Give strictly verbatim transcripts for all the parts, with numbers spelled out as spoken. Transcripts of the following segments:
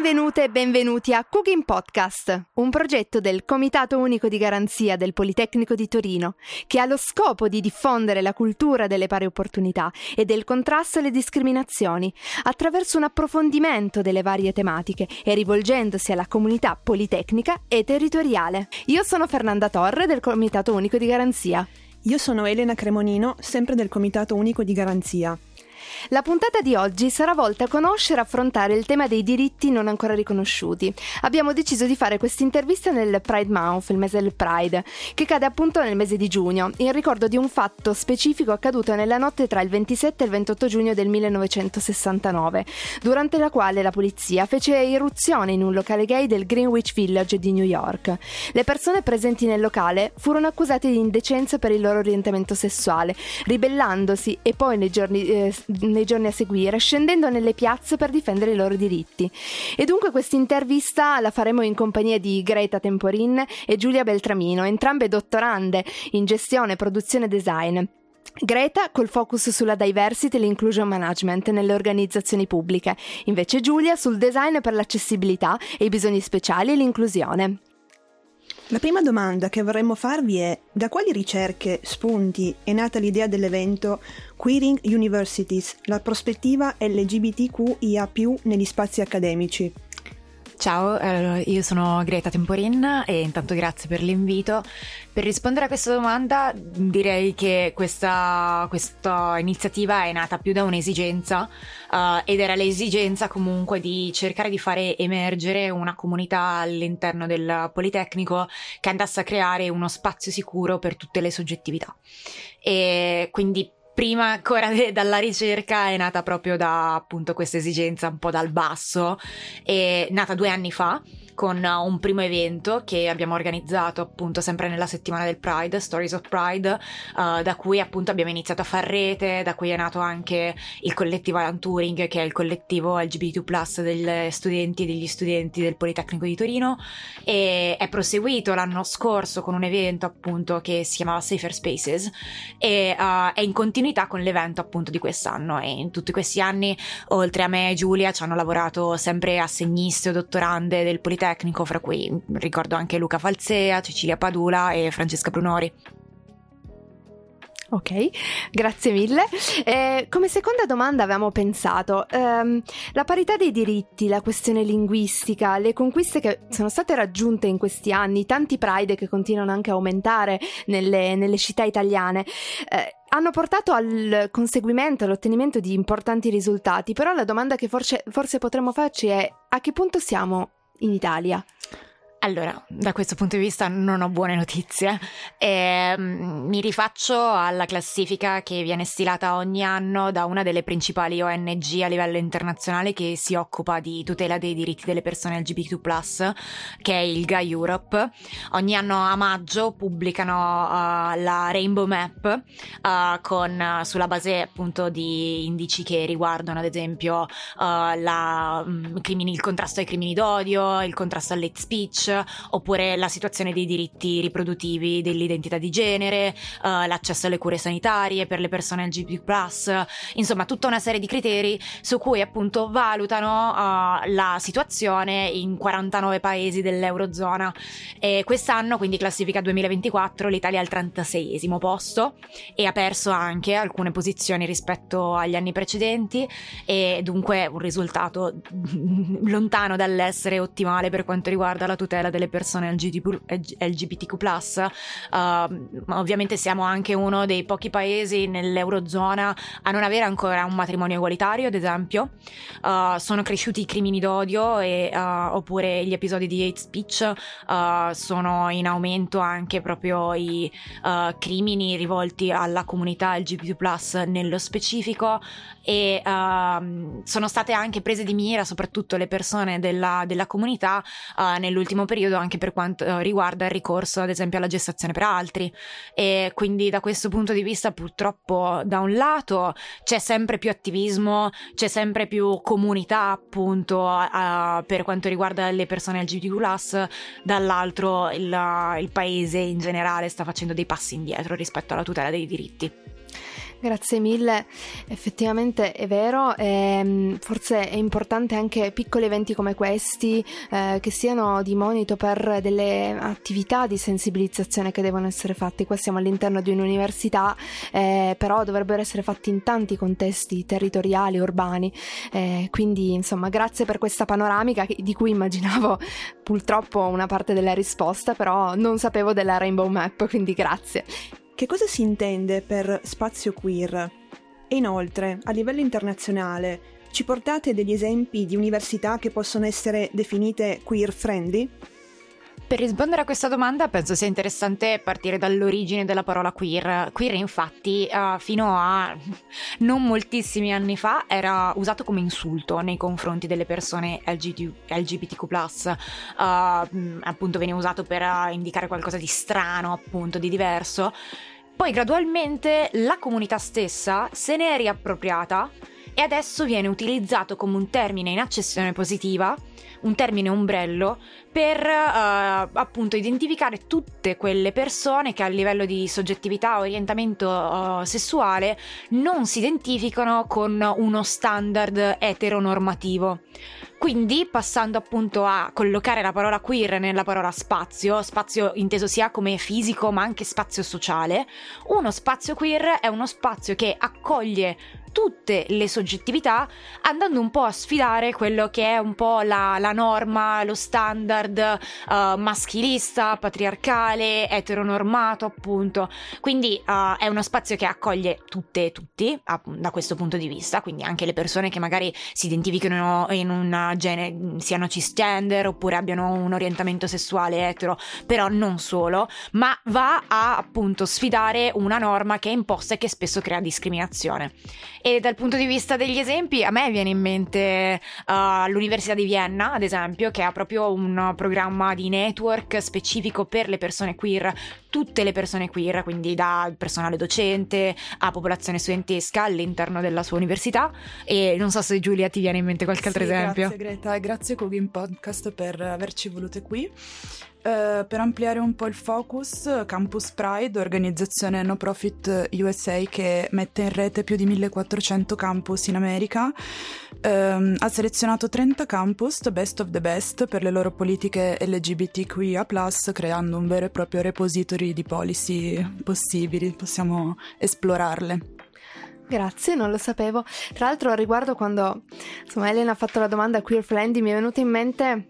Benvenute e benvenuti a Cooking Podcast, un progetto del Comitato Unico di Garanzia del Politecnico di Torino, che ha lo scopo di diffondere la cultura delle pari opportunità e del contrasto alle discriminazioni, attraverso un approfondimento delle varie tematiche e rivolgendosi alla comunità politecnica e territoriale. Io sono Fernanda Torre del Comitato Unico di Garanzia. Io sono Elena Cremonino, sempre del Comitato Unico di Garanzia. La puntata di oggi sarà volta a conoscere e affrontare il tema dei diritti non ancora riconosciuti. Abbiamo deciso di fare questa intervista nel Pride Month, il mese del Pride, che cade appunto nel mese di giugno, in ricordo di un fatto specifico accaduto nella notte tra il ventisette e il ventotto giugno del millenovecentosessantanove, durante la quale la polizia fece irruzione in un locale gay del Greenwich Village di New York. Le persone presenti nel locale furono accusate di indecenza per il loro orientamento sessuale, ribellandosi e poi nei giorni eh, nei giorni a seguire scendendo nelle piazze per difendere i loro diritti. E dunque questa intervista la faremo in compagnia di Greta Temporin e Giulia Beltramino, entrambe dottorande in gestione, produzione e design. Greta col focus sulla diversity e l'inclusion management nelle organizzazioni pubbliche, invece Giulia sul design per l'accessibilità e i bisogni speciali e l'inclusione. La prima domanda che vorremmo farvi è: da quali ricerche, spunti è nata l'idea dell'evento Queering Universities, la prospettiva L G B T Q I A più negli spazi accademici? Ciao, eh, io sono Greta Temporin e intanto grazie per l'invito. Per rispondere a questa domanda direi che questa, questa iniziativa è nata più da un'esigenza uh, ed era l'esigenza comunque di cercare di fare emergere una comunità all'interno del Politecnico che andasse a creare uno spazio sicuro per tutte le soggettività. E quindi prima ancora de- dalla ricerca è nata proprio da appunto questa esigenza un po' dal basso, è nata due anni fa con un primo evento che abbiamo organizzato appunto sempre nella settimana del Pride, Stories of Pride, uh, da cui appunto abbiamo iniziato a far rete, da cui è nato anche il collettivo Alan Turing, che è il collettivo L G B T plus degli studenti e degli studenti del Politecnico di Torino, e è proseguito l'anno scorso con un evento appunto che si chiamava Safer Spaces e uh, è in continuità con l'evento appunto di quest'anno. E in tutti questi anni, oltre a me e Giulia, ci hanno lavorato sempre assegniste o dottorande del Politecnico, fra cui ricordo anche Luca Falzea, Cecilia Padula e Francesca Brunori. Ok, grazie mille. Eh, come seconda domanda avevamo pensato ehm, la parità dei diritti, la questione linguistica, le conquiste che sono state raggiunte in questi anni, tanti Pride che continuano anche a aumentare nelle, nelle città italiane, eh, hanno portato al conseguimento, all'ottenimento di importanti risultati. Però la domanda che forse, forse potremmo farci è: a che punto siamo in Italia? Allora, da questo punto di vista non ho buone notizie. E, um, mi rifaccio alla classifica che viene stilata ogni anno da una delle principali O N G a livello internazionale che si occupa di tutela dei diritti delle persone L G B T plus, che è il G A Europe. Ogni anno a maggio pubblicano uh, la Rainbow Map uh, con, uh, sulla base appunto di indici che riguardano ad esempio uh, la, um, crimini, il contrasto ai crimini d'odio, il contrasto all'hate speech, oppure la situazione dei diritti riproduttivi, dell'identità di genere, uh, l'accesso alle cure sanitarie per le persone L G B T plus, insomma tutta una serie di criteri su cui appunto valutano uh, la situazione in quarantanove paesi dell'Eurozona. E quest'anno, quindi classifica duemilaventiquattro, l'Italia è al trentaseiesimo posto e ha perso anche alcune posizioni rispetto agli anni precedenti, e dunque un risultato lontano dall'essere ottimale per quanto riguarda la tutela delle persone L G B T Q plus. Uh, ovviamente siamo anche uno dei pochi paesi nell'Eurozona a non avere ancora un matrimonio egualitario, ad esempio. Uh, sono cresciuti i crimini d'odio e, uh, oppure gli episodi di hate speech, uh, sono in aumento anche proprio i uh, crimini rivolti alla comunità L G B T plus nello specifico, e uh, sono state anche prese di mira soprattutto le persone della, della comunità uh, nell'ultimo periodo, anche per quanto riguarda il ricorso ad esempio alla gestazione per altri. E quindi da questo punto di vista purtroppo da un lato c'è sempre più attivismo, c'è sempre più comunità appunto uh, per quanto riguarda le persone L G B T Q plus, dall'altro il, il paese in generale sta facendo dei passi indietro rispetto alla tutela dei diritti. Grazie mille, effettivamente è vero, e forse è importante anche piccoli eventi come questi eh, che siano di monito per delle attività di sensibilizzazione che devono essere fatte. Qua siamo all'interno di un'università, eh, però dovrebbero essere fatti in tanti contesti territoriali, urbani, eh, quindi insomma grazie per questa panoramica di cui immaginavo purtroppo una parte della risposta, però non sapevo della Rainbow Map, quindi grazie. Che cosa si intende per spazio queer? E inoltre, a livello internazionale, ci portate degli esempi di università che possono essere definite queer friendly? Per rispondere a questa domanda penso sia interessante partire dall'origine della parola queer. Queer infatti uh, fino a non moltissimi anni fa era usato come insulto nei confronti delle persone L G B T Q plus, uh, appunto veniva usato per uh, indicare qualcosa di strano, appunto di diverso. Poi gradualmente la comunità stessa se ne è riappropriata e adesso viene utilizzato come un termine in accezione positiva, un termine ombrello, per uh, appunto identificare tutte quelle persone che a livello di soggettività, orientamento uh, sessuale non si identificano con uno standard eteronormativo. Quindi, passando appunto a collocare la parola queer nella parola spazio, spazio inteso sia come fisico ma anche spazio sociale, uno spazio queer è uno spazio che accoglie tutte le soggettività, andando un po' a sfidare quello che è un po' la, la norma, lo standard uh, maschilista, patriarcale, eteronormato, appunto. Quindi uh, è uno spazio che accoglie tutte e tutti uh, da questo punto di vista, quindi anche le persone che magari si identificano in un genere, siano cisgender oppure abbiano un orientamento sessuale etero, però non solo, ma va a appunto sfidare una norma che è imposta e che spesso crea discriminazione. E dal punto di vista degli esempi, a me viene in mente uh, l'Università di Vienna, ad esempio, che ha proprio un programma di network specifico per le persone queer, tutte le persone queer, quindi da personale docente a popolazione studentesca all'interno della sua università. E non so se Giulia ti viene in mente qualche altro sì, esempio. Grazie Greta e grazie Cooking Podcast per averci volute qui. Uh, per ampliare un po' il focus, Campus Pride, organizzazione no profit U S A che mette in rete più di millequattrocento campus in America, uh, ha selezionato trenta campus best of the best per le loro politiche L G B T Q I A plus, creando un vero e proprio repository di policy possibili, possiamo esplorarle. Grazie, non lo sapevo. Tra l'altro, a riguardo, quando insomma Elena ha fatto la domanda queer friendly, mi è venuto in mente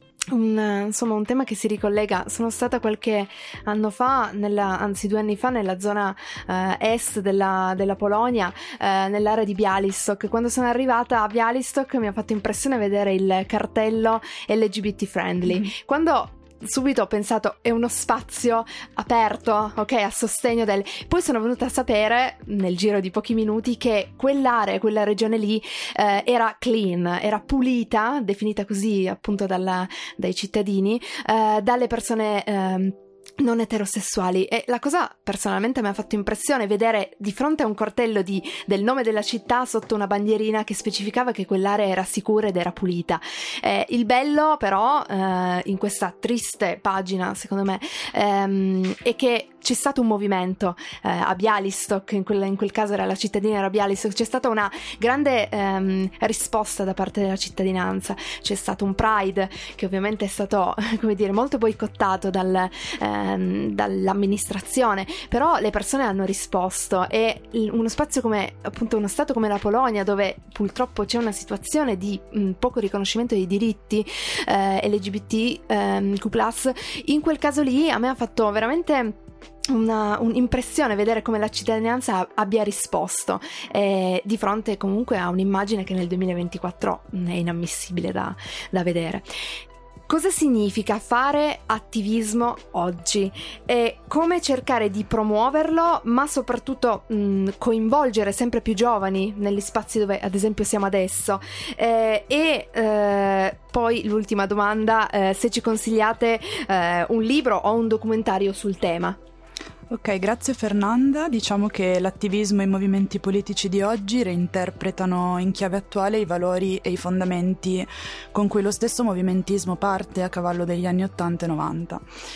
Un, insomma un tema che si ricollega. Sono stata qualche anno fa, nella, anzi due anni fa, nella zona eh, est della, della Polonia, eh, nell'area di Białystok. Quando sono arrivata a Białystok mi ha fatto impressione vedere il cartello L G B T friendly. Mm-hmm. Quando subito ho pensato è uno spazio aperto, ok, a sostegno del... Poi sono venuta a sapere nel giro di pochi minuti che quell'area, quella regione lì eh, era clean, era pulita, definita così appunto dalla, dai cittadini, eh, dalle persone eh, non eterosessuali. E la cosa personalmente mi ha fatto impressione vedere di fronte a un cartello di, del nome della città sotto una bandierina che specificava che quell'area era sicura ed era pulita. Eh, il bello però eh, in questa triste pagina, secondo me, ehm, è che c'è stato un movimento eh, a Białystok, in quel, in quel caso era la cittadina, era Białystok, c'è stata una grande ehm, risposta da parte della cittadinanza, c'è stato un Pride che ovviamente è stato, come dire, molto boicottato dal, ehm, dall'amministrazione, però le persone hanno risposto e uno spazio come, appunto uno stato come la Polonia, dove purtroppo c'è una situazione di mh, poco riconoscimento dei diritti eh, L G B T Q plus, in quel caso lì a me ha fatto veramente Una, un'impressione vedere come la cittadinanza abbia risposto eh, di fronte comunque a un'immagine che nel duemilaventiquattro è inammissibile da, da vedere. Cosa significa fare attivismo oggi e come cercare di promuoverlo, ma soprattutto mh, coinvolgere sempre più giovani negli spazi dove ad esempio siamo adesso? Eh, e eh, poi l'ultima domanda, eh, se ci consigliate eh, un libro o un documentario sul tema. Ok, grazie Fernanda. Diciamo che l'attivismo e i movimenti politici di oggi reinterpretano in chiave attuale i valori e i fondamenti con cui lo stesso movimentismo parte a cavallo degli anni ottanta e novanta.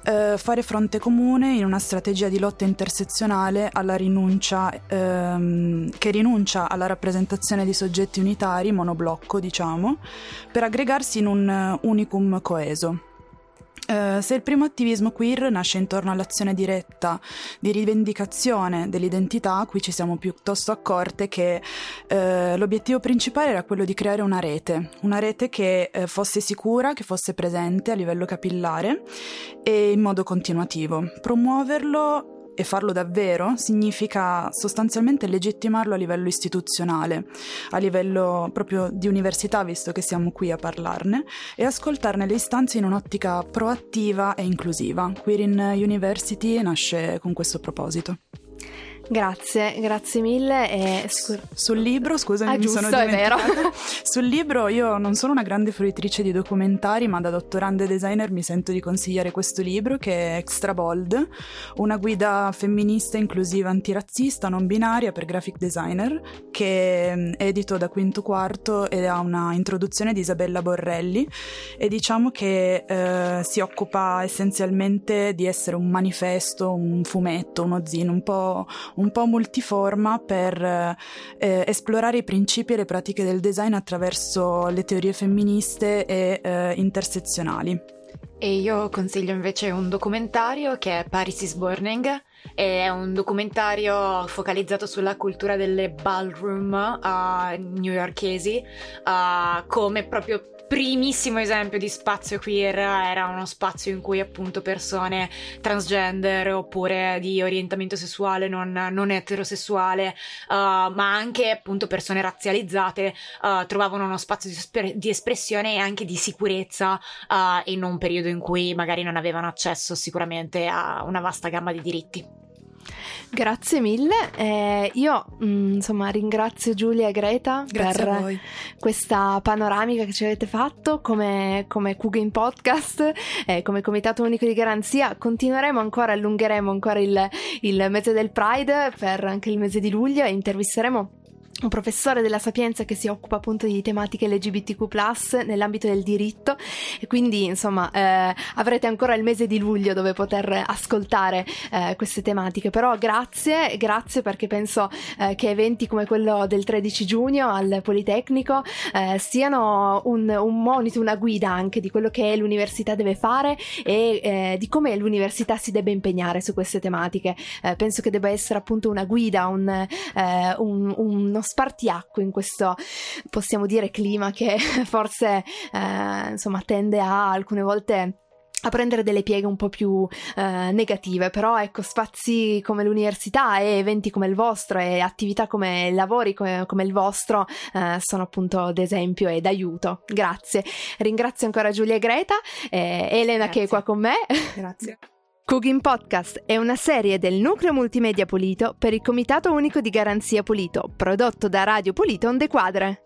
eh, fare fronte comune in una strategia di lotta intersezionale alla rinuncia, ehm, che rinuncia alla rappresentazione di soggetti unitari, monoblocco diciamo, per aggregarsi in un unicum coeso. Uh, se il primo attivismo queer nasce intorno all'azione diretta di rivendicazione dell'identità, qui ci siamo piuttosto accorte che uh, l'obiettivo principale era quello di creare una rete, una rete che uh, fosse sicura, che fosse presente a livello capillare e in modo continuativo. Promuoverlo e farlo davvero significa sostanzialmente legittimarlo a livello istituzionale, a livello proprio di università, visto che siamo qui a parlarne, e ascoltarne le istanze in un'ottica proattiva e inclusiva. Queer in University nasce con questo proposito. Grazie, grazie mille. E... Sul libro, scusami, ah, mi giusto, sono dimenticata. È vero. Sul libro io non sono una grande fruitrice di documentari, ma da dottoranda designer mi sento di consigliare questo libro, che è Extra Bold, una guida femminista, inclusiva, antirazzista, non binaria per graphic designer, che è edito da Quinto Quarto e ha una introduzione di Isabella Borrelli, e diciamo che eh, si occupa essenzialmente di essere un manifesto, un fumetto, uno zine, un po' un po' multiforma per eh, esplorare i principi e le pratiche del design attraverso le teorie femministe e eh, intersezionali. E io consiglio invece un documentario che è Paris is Burning. È un documentario focalizzato sulla cultura delle ballroom uh, newyorkesi, uh, come proprio primissimo esempio di spazio queer. Era uno spazio in cui appunto persone transgender oppure di orientamento sessuale non, non eterosessuale, uh, ma anche appunto persone razzializzate uh, trovavano uno spazio di, esper- di espressione e anche di sicurezza uh, in un periodo in cui magari non avevano accesso sicuramente a una vasta gamma di diritti. Grazie mille, eh, io mh, insomma ringrazio Giulia e Greta Grazie per questa panoramica che ci avete fatto come, come Q-Game Podcast, eh, come Comitato Unico di Garanzia. Continueremo ancora, allungheremo ancora il, il mese del Pride per anche il mese di luglio e intervisteremo un professore della Sapienza che si occupa appunto di tematiche L G B T Q plus nell'ambito del diritto, e quindi insomma eh, avrete ancora il mese di luglio dove poter ascoltare eh, queste tematiche. Però grazie, grazie perché penso eh, che eventi come quello del tredici giugno al Politecnico eh, siano un, un monito, una guida anche di quello che l'università deve fare e eh, di come l'università si debba impegnare su queste tematiche. Eh, penso che debba essere appunto una guida, un, eh, un, uno spartiacque in questo, possiamo dire, clima che forse eh, insomma tende a alcune volte a prendere delle pieghe un po' più eh, negative. Però ecco, spazi come l'università e eventi come il vostro e attività come lavori come, come il vostro eh, sono appunto d'esempio e d'aiuto. Grazie, ringrazio ancora Giulia e Greta e Elena. Grazie. Che è qua con me. Grazie. Q-Game Podcast è una serie del Nucleo Multimedia Polito per il Comitato Unico di Garanzia Polito, prodotto da Radio Polito Onde Quadre.